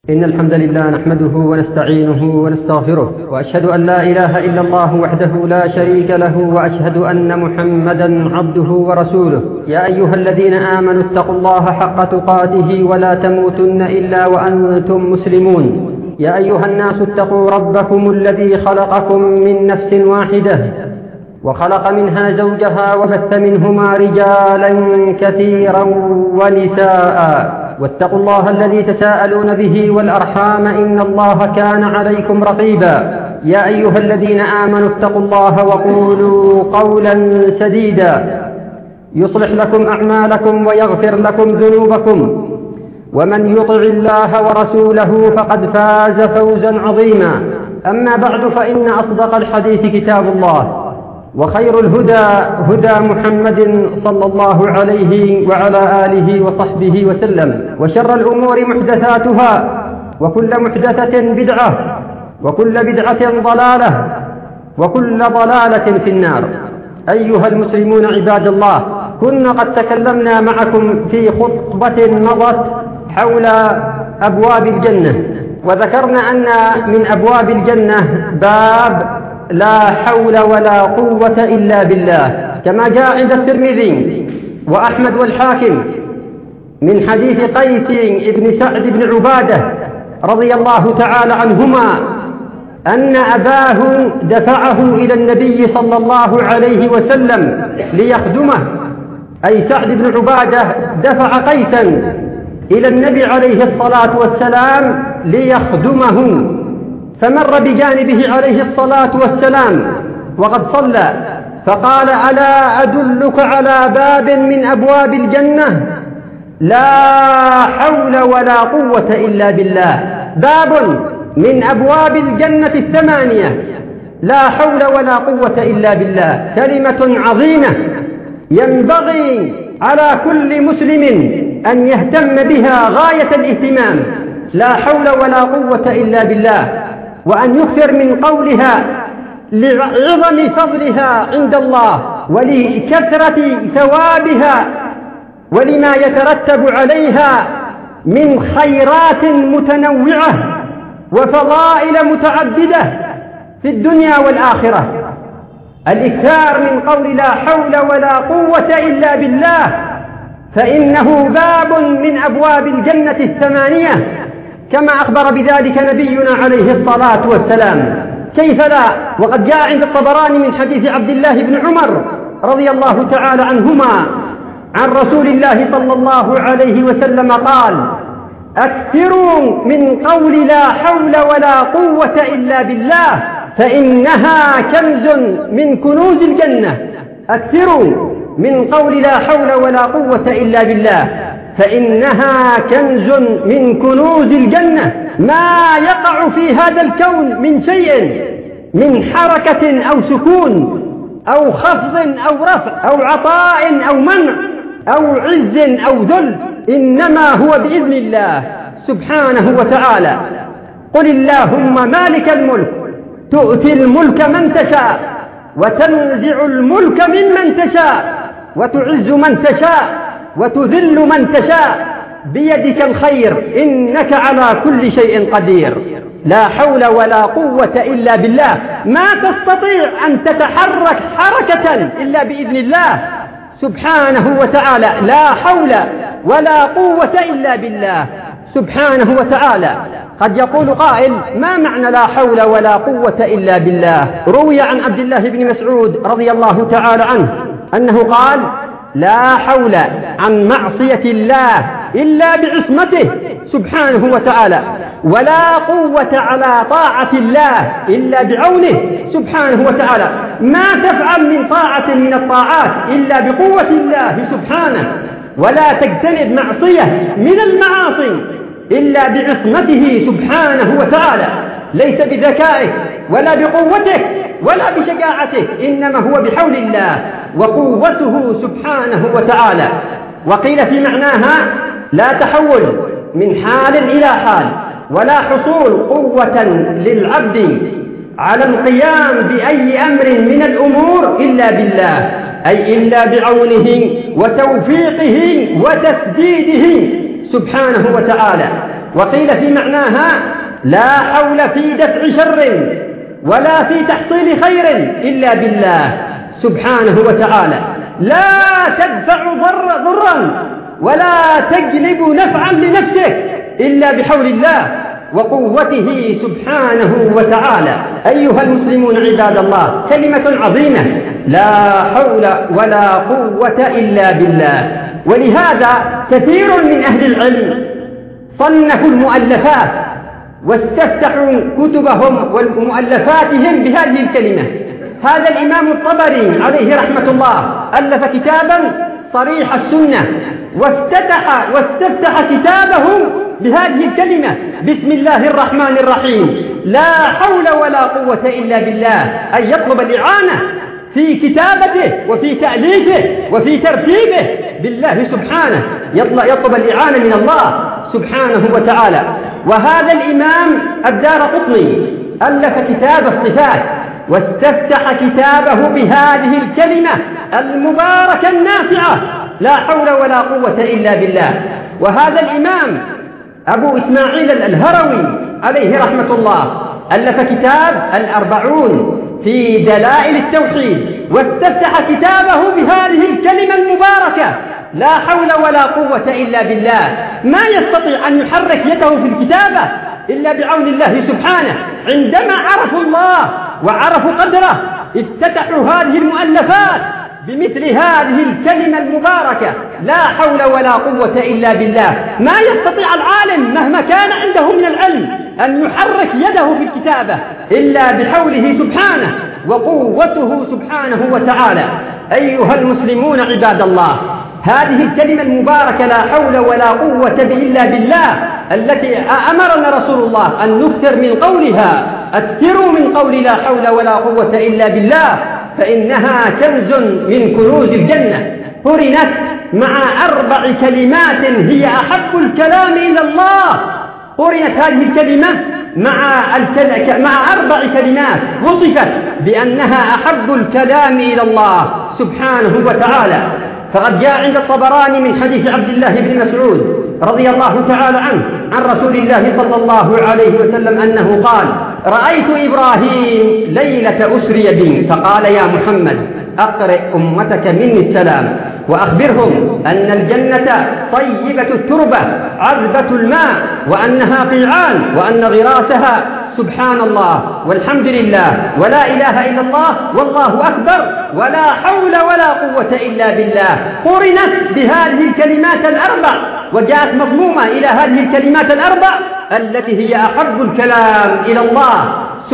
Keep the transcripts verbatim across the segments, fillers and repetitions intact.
إن الحمد لله نحمده ونستعينه ونستغفره، وأشهد أن لا إله إلا الله وحده لا شريك له، وأشهد أن محمدا عبده ورسوله. يا أيها الذين آمنوا اتقوا الله حق تقاته ولا تموتن إلا وأنتم مسلمون. يا أيها الناس اتقوا ربكم الذي خلقكم من نفس واحدة وخلق منها زوجها وبث منهما رجالا كثيرا ونساء، واتقوا الله الذي تساءلون به والأرحام إن الله كان عليكم رقيبا. يا أيها الذين آمنوا اتقوا الله وقولوا قولا سديدا يصلح لكم أعمالكم ويغفر لكم ذنوبكم، ومن يطع الله ورسوله فقد فاز فوزا عظيما. أما بعد، فإن أصدق الحديث كتاب الله، وخير الهدى هدى محمد صلى الله عليه وعلى آله وصحبه وسلم، وشر الأمور محدثاتها، وكل محدثة بدعة، وكل بدعة ضلالة، وكل ضلالة في النار. أيها المسلمون عباد الله، كنا قد تكلمنا معكم في خطبة مضت حول أبواب الجنة، وذكرنا أن من أبواب الجنة باب لا حول ولا قوة إلا بالله، كما جاء عند الترمذي وأحمد والحاكم من حديث قيس بن سعد بن عبادة رضي الله تعالى عنهما أن أباه دفعه إلى النبي صلى الله عليه وسلم ليخدمه، أي سعد بن عبادة دفع قيسا إلى النبي عليه الصلاة والسلام ليخدمه، فمر بجانبه عليه الصلاة والسلام وقد صلى، فقال: ألا أدلك على باب من أبواب الجنة لا حول ولا قوة إلا بالله؟ باب من أبواب الجنة الثمانية، لا حول ولا قوة إلا بالله، كلمة عظيمة ينبغي على كل مسلم أن يهتم بها غاية الاهتمام، لا حول ولا قوة إلا بالله، وأن يكثر من قولها لعظم فضلها عند الله ولكثرة ثوابها ولما يترتب عليها من خيرات متنوعة وفضائل متعددة في الدنيا والآخرة. الإكثار من قول لا حول ولا قوة إلا بالله، فإنه باب من أبواب الجنة الثمانية، كما أخبر بذلك نبينا عليه الصلاة والسلام. كيف لا؟ وقد جاء عند الطبراني من حديث عبد الله بن عمر رضي الله تعالى عنهما عن رسول الله صلى الله عليه وسلم قال: أكثروا من قول لا حول ولا قوة إلا بالله، فإنها كنز من كنوز الجنة. أكثروا من قول لا حول ولا قوة إلا بالله، فإنها كنز من كنوز الجنة. ما يقع في هذا الكون من شيء من حركة أو سكون أو خفض أو رفع أو عطاء أو منع أو عز أو ذل، إنما هو بإذن الله سبحانه وتعالى. قل اللهم مالك الملك تؤتي الملك من تشاء وتنزع الملك ممن تشاء وتعز من تشاء وتذل من تشاء، بيدك الخير إنك على كل شيء قدير. لا حول ولا قوة إلا بالله. ما تستطيع أن تتحرك حركة إلا بإذن الله سبحانه وتعالى. لا حول ولا قوة إلا بالله سبحانه وتعالى. قد يقول قائل: ما معنى لا حول ولا قوة إلا بالله؟ روي عن عبد الله بن مسعود رضي الله تعالى عنه أنه قال: لا حول عن معصية الله إلا بعصمته سبحانه وتعالى، ولا قوة على طاعة الله إلا بعونه سبحانه وتعالى. ما تفعل من طاعة من الطاعات إلا بقوة الله سبحانه، ولا تجتنب معصية من المعاصي إلا بعصمته سبحانه وتعالى. ليس بذكائك ولا بقوتك ولا بشجاعته، إنما هو بحول الله وقوته سبحانه وتعالى. وقيل في معناها: لا تحول من حال إلى حال، ولا حصول قوة للعبد على القيام بأي أمر من الأمور إلا بالله، أي إلا بعونه وتوفيقه وتسديده سبحانه وتعالى. وقيل في معناها لا حول في دفع شر ولا في تحصيل خير إلا بالله سبحانه وتعالى. لا تدفع ضر ضرا ولا تجلب نفعا لنفسك إلا بحول الله وقوته سبحانه وتعالى. أيها المسلمون عباد الله، كلمة عظيمة لا حول ولا قوة إلا بالله. ولهذا كثير من أهل العلم صنفوا المؤلفات واستفتحوا كتبهم ومؤلفاتهم بهذه الكلمة. هذا الإمام الطبري عليه رحمة الله ألف كتابا صريح السنة وافتتح واستفتح كتابه بهذه الكلمة: بسم الله الرحمن الرحيم، لا حول ولا قوة إلا بالله. أن يطلب الإعانة في كتابته وفي تأليفه وفي ترتيبه بالله سبحانه، يطلب الإعانة من الله سبحانه وتعالى. وهذا الإمام الدارقطني ألف كتاب الصفات واستفتح كتابه بهذه الكلمة المباركة النافعة: لا حول ولا قوة إلا بالله. وهذا الإمام أبو إسماعيل الهروي عليه رحمة الله ألف كتاب الأربعون في دلائل التوحيد واستفتح كتابه بهذه الكلمة المباركة: لا حول ولا قوة إلا بالله. ما يستطيع أن يحرك يده في الكتابة إلا بعون الله سبحانه. عندما عرفوا الله وعرفوا قدره افتتحوا هذه المؤلفات بمثل هذه الكلمة المباركة: لا حول ولا قوة إلا بالله. ما يستطيع العالم مهما كان عنده من العلم أن يحرك يده في الكتابة إلا بحوله سبحانه وقوته سبحانه وتعالى. أيها المسلمون عباد الله، هذه الكلمة المباركة لا حول ولا قوة إلا بالله التي أمرنا رسول الله أن نكثر من قولها: أكثروا من قول لا حول ولا قوة إلا بالله، فإنها كنز من كنوز الجنة. قرنت مع أربع كلمات هي أحب الكلام إلى الله. قرنت هذه الكلمة مع, الكل... مع أربع كلمات وصفت بأنها أحب الكلام إلى الله سبحانه وتعالى. فقد جاء عند الطبراني من حديث عبد الله بن مسعود رضي الله تعالى عنه عن رسول الله صلى الله عليه وسلم أنه قال: رأيت إبراهيم ليلة أسري بي فقال: يا محمد، أقرئ أمتك مني السلام وأخبرهم أن الجنة طيبة التربة عذبة الماء وأنها قيعان وأن غراسها سبحان الله والحمد لله ولا إله إلا الله والله أكبر ولا حول ولا قوة إلا بالله. قرنت بهذه الكلمات الأربع وجاءت مضمومة إلى هذه الكلمات الأربع التي هي أحب الكلام إلى الله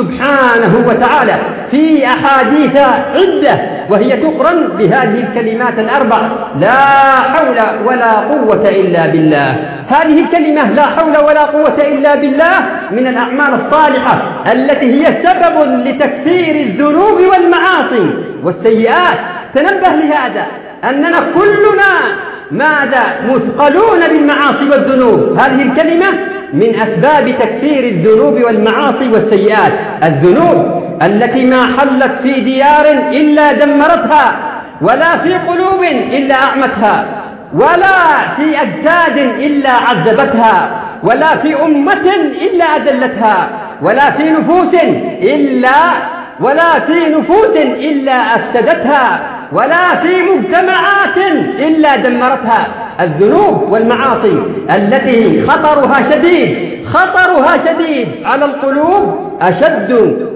سبحانه وتعالى في أحاديث عدة، وهي تقرن بهذه الكلمات الأربع: لا حول ولا قوة إلا بالله. هذه الكلمة لا حول ولا قوة إلا بالله من الأعمال الصالحة التي هي سبب لتكثير الذنوب والمعاصي والسيئات. تنبه لهذا أننا كلنا ماذا مثقلون بالمعاصي والذنوب. هذه الكلمة من أسباب تكثير الذنوب والمعاصي والسيئات. الذنوب التي ما حلت في ديار إلا دمرتها، ولا في قلوب إلا أعمتها، ولا في أجساد إلا عذبتها، ولا في أمة إلا أذلتها، ولا في نفوس إلا ولا في نفوس إلا أفسدتها، ولا في مجتمعات إلا دمرتها. الذنوب والمعاصي التي خطرها شديد خطرها شديد على القلوب أشد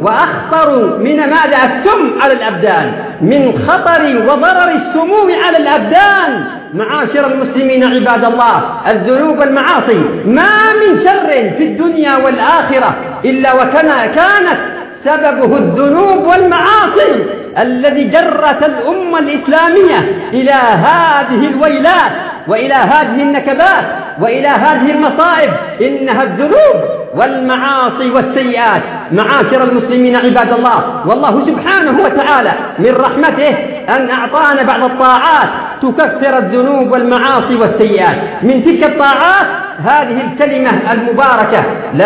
وأخطر من ماذا السم على الأبدان، من خطر وضرر السموم على الأبدان. معاشر المسلمين عباد الله، الذنوب والمعاصي ما من شر في الدنيا والآخرة إلا وكان كانت سببه الذنوب والمعاصي الذي جرت الأمة الإسلامية إلى هذه الويلات وإلى هذه النكبات وإلى هذه المصائب. إنها الذنوب والمعاصي والسيئات. معاشر المسلمين عباد الله، والله سبحانه وتعالى من رحمته أن أعطانا بعض الطاعات تكفر الذنوب والمعاصي والسيئات. من تلك الطاعات هذه الكلمة المباركة: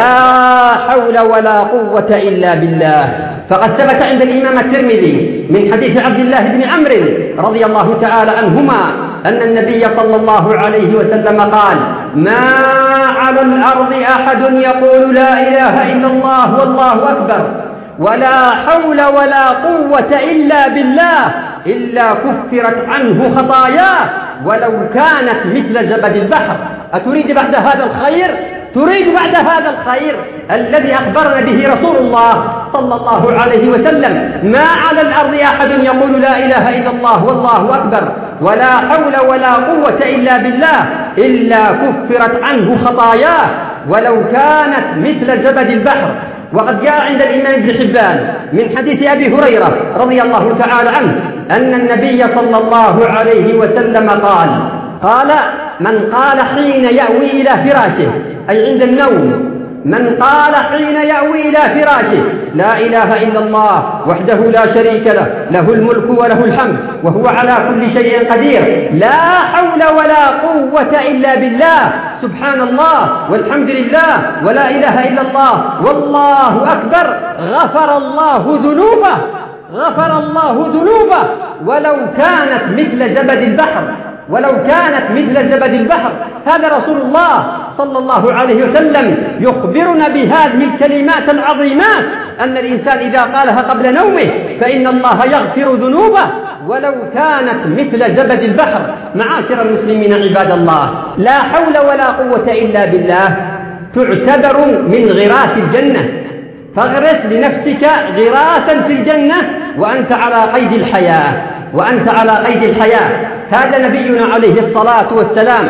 لا حول ولا قوة إلا بالله. فقد ثبت عند الإمام الترمذي من حديث عبد الله بن عمرو رضي الله تعالى عنهما أن النبي صلى الله عليه وسلم قال: ما على الأرض أحد يقول لا إله إلا الله والله أكبر ولا حول ولا قوة إلا بالله إلا كفرت عنه خطاياه ولو كانت مثل زبد البحر. أتريد بعد هذا الخير؟ تريد بعد هذا الخير الذي أخبرنا به رسول الله صلى الله عليه وسلم؟ ما على الأرض أحد يقول لا إله إلا الله والله أكبر ولا حول ولا قوة إلا بالله إلا كفرت عنه خطاياه ولو كانت مثل زبد البحر. وقد جاء عند الإمام ابن حبان من حديث أبي هريرة رضي الله تعالى عنه أن النبي صلى الله عليه وسلم قال قال من قال حين يأوي إلى فراشه، أي عند النوم، من قال حين يأوي إلى فراشه لا إله إلا الله وحده لا شريك له له الملك وله الحمد وهو على كل شيء قدير لا حول ولا قوة إلا بالله سبحان الله والحمد لله ولا إله إلا الله والله أكبر غفر الله ذنوبه غفر الله ذنوبه ولو كانت مثل زبد البحر ولو كانت مثل زبد البحر. هذا رسول الله صلى الله عليه وسلم يخبرنا بهذه الكلمات العظيمات أن الإنسان إذا قالها قبل نومه فإن الله يغفر ذنوبه ولو كانت مثل زبد البحر. معاشر المسلمين عباد الله، لا حول ولا قوة إلا بالله تعتبر من غراس الجنة، فاغرس لنفسك غراسا في الجنة وأنت على قيد الحياة وأنت على قيد الحياة. هذا نبينا عليه الصلاة والسلام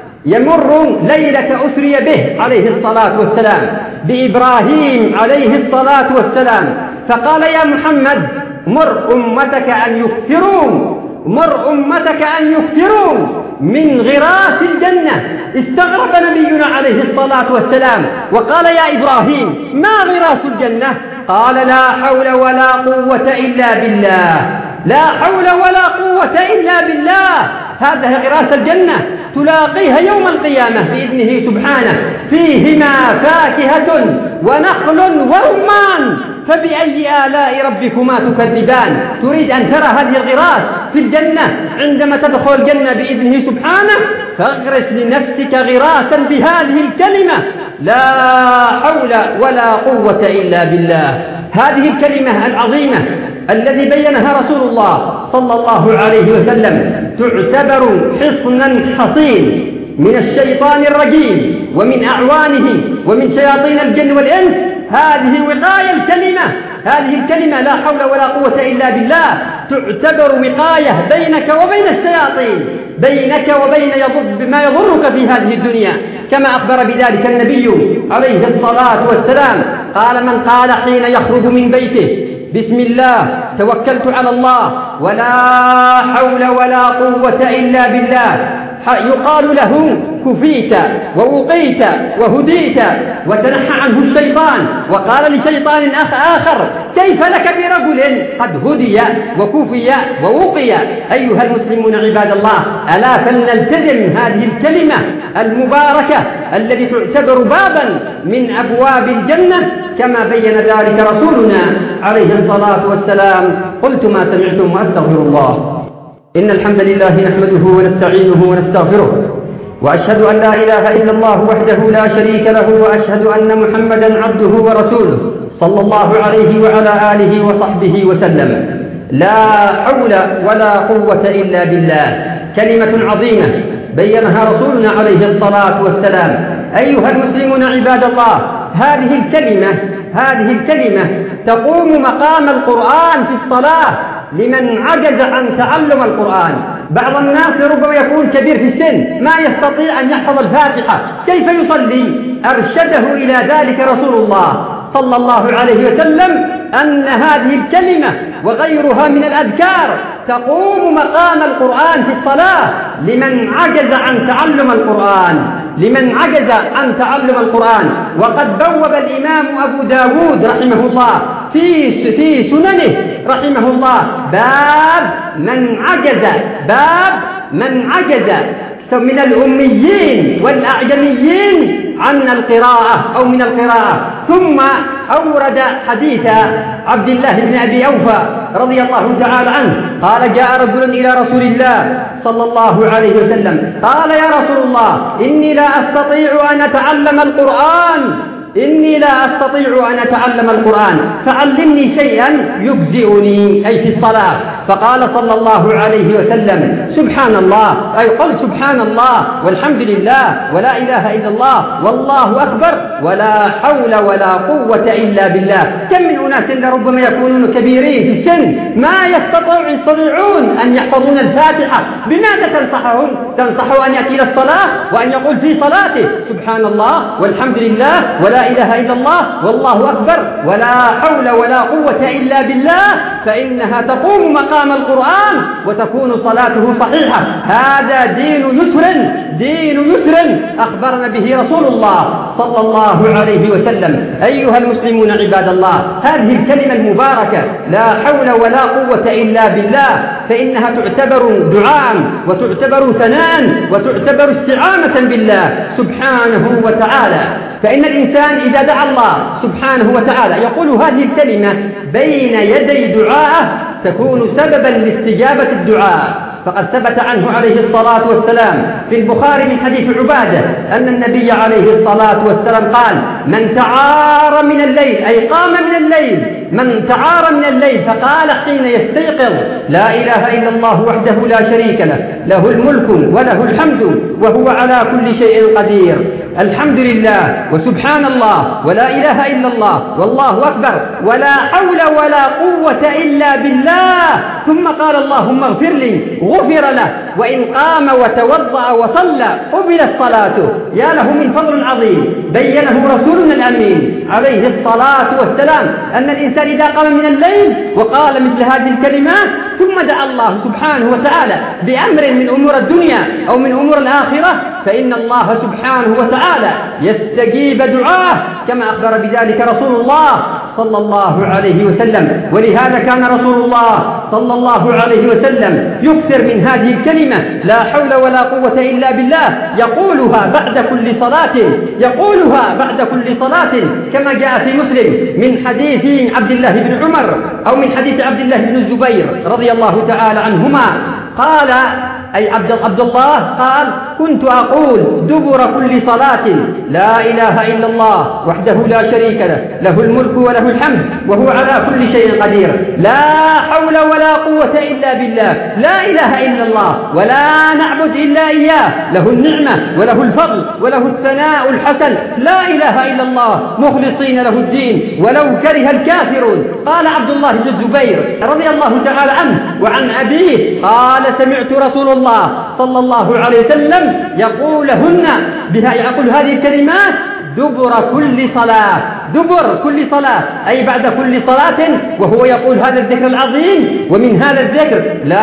يمر ليلة أسري به عليه الصلاة والسلام بإبراهيم عليه الصلاة والسلام فقال يا محمد مر أمتك أن يكثرون مر أمتك أن يكثرون من غراس الجنة. استغرب نبينا عليه الصلاة والسلام وقال يا إبراهيم ما غراس الجنة؟ قال لا حول ولا قوة إلا بالله لا حول ولا قوة إلا بالله. هذا غراس الجنة تلاقيها يوم القيامة بإذنه سبحانه فيهما فاكهة ونخل ورمان فبأي آلاء ربكما تكذبان. تريد أن ترى هذه الغراس في الجنة عندما تدخل الجنة بإذنه سبحانه فاغرس لنفسك غراسا بهذه الكلمة لا حول ولا قوة إلا بالله. هذه الكلمة العظيمة الذي بينها رسول الله صلى الله عليه وسلم تعتبر حصنا حصين من الشيطان الرجيم ومن أعوانه ومن شياطين الجن والإنس. هذه وقاية الكلمة هذه الكلمة لا حول ولا قوة إلا بالله تعتبر وقاية بينك وبين الشياطين بينك وبين ما يضرك في هذه الدنيا كما أخبر بذلك النبي عليه الصلاة والسلام قال من قال حين يخرج من بيته بسم الله توكلت على الله ولا حول ولا قوة إلا بالله يقال له كفيت ووقيت وهديت وتنحى عنه الشيطان. وقال لشيطان آخر كيف لك برجل قد هدي وكفي ووقي. أيها المسلمون عباد الله، ألا فلنلتزم هذه الكلمة المباركة التي تعتبر بابا من أبواب الجنة كما بين ذلك رسولنا عليه الصلاة والسلام. قلت ما سمعتم وأستغفر الله. إن الحمد لله نحمده ونستعينه ونستغفره وأشهد أن لا إله إلا الله وحده لا شريك له وأشهد أن محمدا عبده ورسوله صلى الله عليه وعلى آله وصحبه وسلم. لا حول ولا قوة إلا بالله كلمة عظيمة بينها رسولنا عليه الصلاة والسلام. أيها المسلمون عباد الله، هذه الكلمة هذه الكلمة تقوم مقام القرآن في الصلاة لمن عجز عن تعلم القرآن. بعض الناس ربما يكون كبير في السن ما يستطيع أن يحفظ الفاتحة، كيف يصلي؟ أرشده إلى ذلك رسول الله صلى الله عليه وسلم أن هذه الكلمة وغيرها من الأذكار تقوم مقام القرآن في الصلاة لمن عجز عن تعلم القرآن لمن عجز عن تعلم القرآن. وقد بوب الإمام أبو داود رحمه الله في في سننه رحمه الله باب من عجز باب من عجز من الأميين والأعجميين عن القراءة أو من القراءة. ثم أورد حديث عبد الله بن أبي أوفى رضي الله تعالى عنه قال: جاء رجل إلى رسول الله صلى الله عليه وسلم قال: يا رسول الله، إني لا أستطيع أن أتعلم القرآن إني لا أستطيع أن أتعلم القرآن فعلمني شيئا يجزئني، أي في الصلاة. فقال صلى الله عليه وسلم: سبحان الله، أي قل سبحان الله والحمد لله ولا إله إلا الله والله أكبر ولا حول ولا قوة إلا بالله. كم من أناس ربما يكونون كبيرين في السن ما يستطيعون أن يحفظون الفاتحة، بماذا تنصحهم؟ تنصحه أن يأتي إلى الصلاة وأن يقول في صلاته: سبحان الله والحمد لله ولا لا إله إلا الله والله أكبر ولا حول ولا قوة إلا بالله، فإنها تقوم مقام القرآن وتكون صلاته صحيحة. هذا دين يسر، دين يسر أخبرنا به رسول الله صلى الله عليه وسلم. أيها المسلمون عباد الله، هذه الكلمة المباركة لا حول ولا قوة إلا بالله فإنها تعتبر دعاء وتعتبر ثناء وتعتبر استعانة بالله سبحانه وتعالى. فإن الإنسان إذا دعا الله سبحانه وتعالى يقول هذه الكلمة بين يدي دعاءه تكون سببا لاستجابة الدعاء. فقد ثبت عنه عليه الصلاة والسلام في البخاري من حديث عبادة أن النبي عليه الصلاة والسلام قال: من تعار من الليل، أي قام من الليل، من تعار من الليل فقال حين يستيقظ: لا إله إلا الله وحده لا شريك له، له الملك وله الحمد وهو على كل شيء قدير، الحمد لله وسبحان الله ولا إله إلا الله والله أكبر ولا حول ولا قوة إلا بالله. ثم قال: اللهم اغفر لي، غفر له. وإن قام وتوضأ وصلى قبلت صلاته. يا له من فضل عظيم بينه رسولنا الأمين عليه الصلاة والسلام أن الإنسان إذا قام من الليل وقال مثل هذه الكلمات ثم دعا الله سبحانه وتعالى بأمر من أمور الدنيا أو من أمور الآخرة فإن الله سبحانه وتعالى يستجيب دعاه كما أخبر بذلك رسول الله صلى الله عليه وسلم. ولهذا كان رسول الله صلى الله عليه وسلم يكثر من هذه الكلمة لا حول ولا قوة إلا بالله، يقولها بعد كل صلاة يقولها بعد كل صلاة كما جاء في مسلم من حديث عبد الله بن عمر أو من حديث عبد الله بن الزبير رضي الله تعالى عنهما قال أي عبد الله قال: كنت أقول دبر كل صلاة: لا إله إلا الله وحده لا شريك له، له الملك وله الحمد وهو على كل شيء قدير، لا حول ولا قوة إلا بالله، لا إله إلا الله ولا نعبد إلا إياه، له النعمة وله الفضل وله الثناء الحسن، لا إله إلا الله مخلصين له الدين ولو كره الكافرون. قال عبد الله بن الزبير رضي الله تعالى عنه وعن أبيه قال: سمعت رسول الله الله صلى الله عليه وسلم يقولهن بها يقول هذه الكلمات دبر كل صلاة، دبر كل صلاة أي بعد كل صلاة، وهو يقول هذا الذكر العظيم. ومن هذا الذكر لا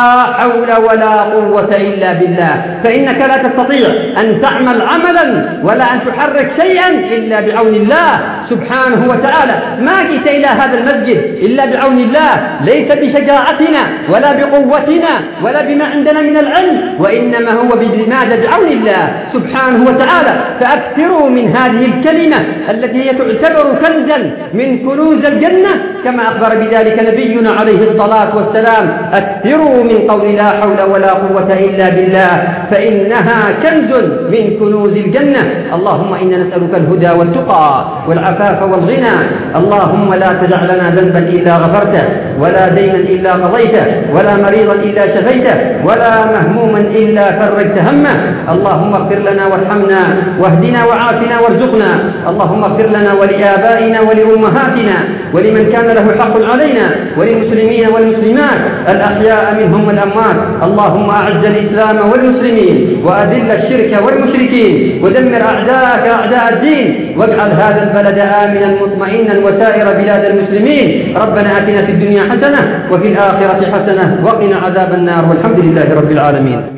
حول ولا قوة إلا بالله، فإنك لا تستطيع أن تعمل عملا ولا أن تحرك شيئا إلا بعون الله سبحانه وتعالى. ما جئت إلى هذا المسجد إلا بعون الله، ليس بشجاعتنا ولا بقوتنا ولا بما عندنا من العلم، وإنما هو بماذا؟ بعون الله سبحانه وتعالى. فأكثروا من هذه الكلمة التي هي تعتبر كنزا من كنوز الجنة كما أخبر بذلك نبينا عليه الصلاة والسلام: أكثروا من قول لا حول ولا قوة إلا بالله فإنها كنز من كنوز الجنة. اللهم إنا نسألك الهدى والتقى والعفاف والغنى. اللهم لا تدع لنا ذنبا إلا غفرته ولا دينا إلا قضيته ولا مريضا إلا شفيته ولا مهموما إلا فرجت همه. اللهم اغفر لنا وارحمنا واهدنا وعافنا وارزقنا. اللهم اغفر لنا ولآبائنا ولأمهاتنا ولمن كان له حق علينا وللمسلمين والمسلمات الأحياء منهم والأموات. اللهم أعز الإسلام والمسلمين وأذل الشرك والمشركين ودمر أعداءك أعداء الدين واجعل هذا البلد آمنا مطمئنا وسائر بلاد المسلمين. ربنا آتنا في الدنيا حسنة وفي الآخرة حسنة وقنا عذاب النار والحمد لله رب العالمين.